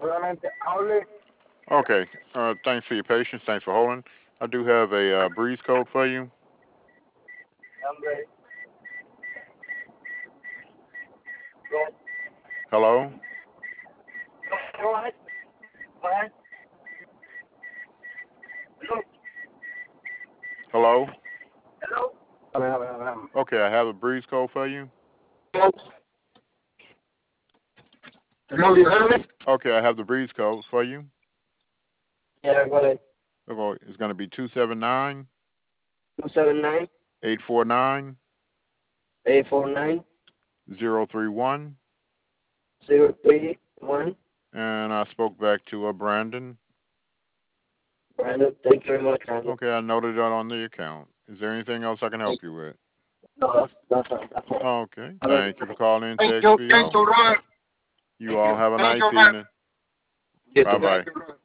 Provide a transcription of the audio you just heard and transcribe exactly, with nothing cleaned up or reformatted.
Okay. Uh, thanks for your patience. Thanks for holding. I do have a uh, breeze code for you. Hello. Hello. Okay, I have a breeze code for you. Hello, you hear me? Okay, I have the breeze code for you. Yeah, go ahead. Okay, it's going to be two seven nine Two seven nine eight four nine eight four nine zero three one. zero three one. And I spoke back to uh, Brandon. Brandon, thank you very much, Brandon. Okay, I noted that on the account. Is there anything else I can help you with? No, that's all. That's all. Okay, All right. thank you for calling in to Thank you. Thank X P O. you, Ron. You Thank all you. have a Thank nice you, Ron. evening. You Bye too. bye.